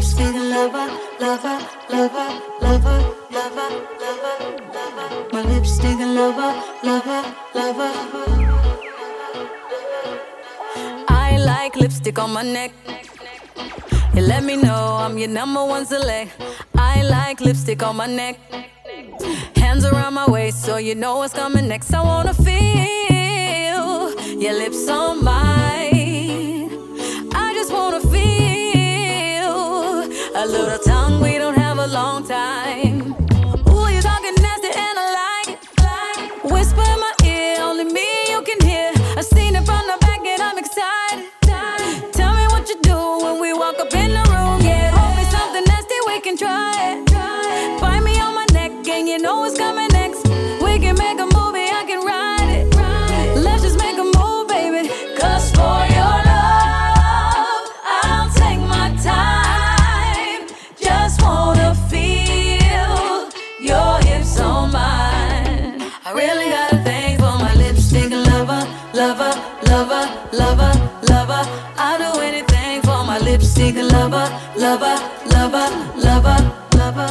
lipstick lover, lover, lover, lover, lover, lover, lover. My lipstick lover, lover, lover. I like lipstick on my neck. You let me know I'm your number one select. I like lipstick on my neck. Hands around my waist so you know what's coming next. I wanna feel your lips on mine. I just wanna feel a little tongue, we don't have a long time. Ooh, you're talking nasty and I like it. Whisper in my ear, only me you can hear. I've seen it from the back and I'm excited. Tell me what you do when we walk up in the room. Yeah, hold me something nasty, we can try it. Bite me on my neck and you know what's coming next. We can make a movie, I can write it. Let's just make a move, baby. Cause for your love, I'll take my time. Just wanna feel your hips on mine. I really got a thing for my lipstick lover, lover, lover, lover, lover. I'll do anything for my lipstick lover, lover, lover, lover, lover.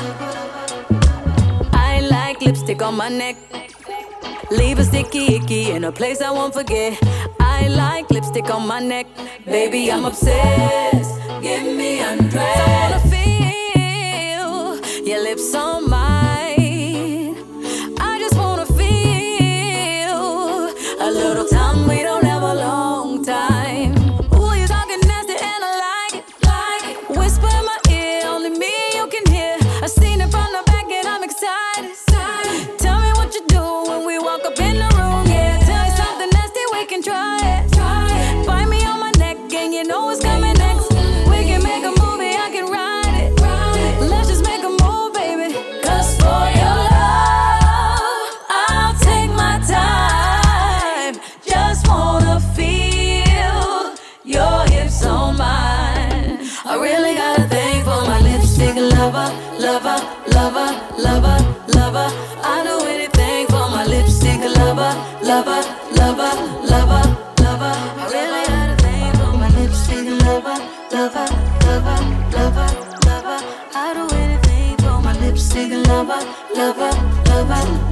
I like lipstick on my neck. Leave a sticky icky in a place I won't forget. I like lipstick on my neck. Baby, I'm obsessed. Get me undressed. I wanna feel your lips on mine. I just wanna feel a little time, we don't have a long time. Ooh, you're talking nasty and I like it. Whisper in my ear, only me you can hear. I've seen it from the back and I'm excited. Tell me what you do when we walk up in the room. Yeah, tell me something nasty, we can try it. Bite me on my neck and you know what's coming next. We can make a movie, I can write it. Let's just make a move, baby. Cause for your love, I'll take my time. Just wanna feel your hips on mine. I really got a thing for my lipstick lover, lover, lover, lover, lover. I do anything for my lipstick lover, lover, lover, lover, lover. I really got a thing for my lipstick lover, lover, lover, lover, lover. I do anything for my lipstick lover, lover, lover.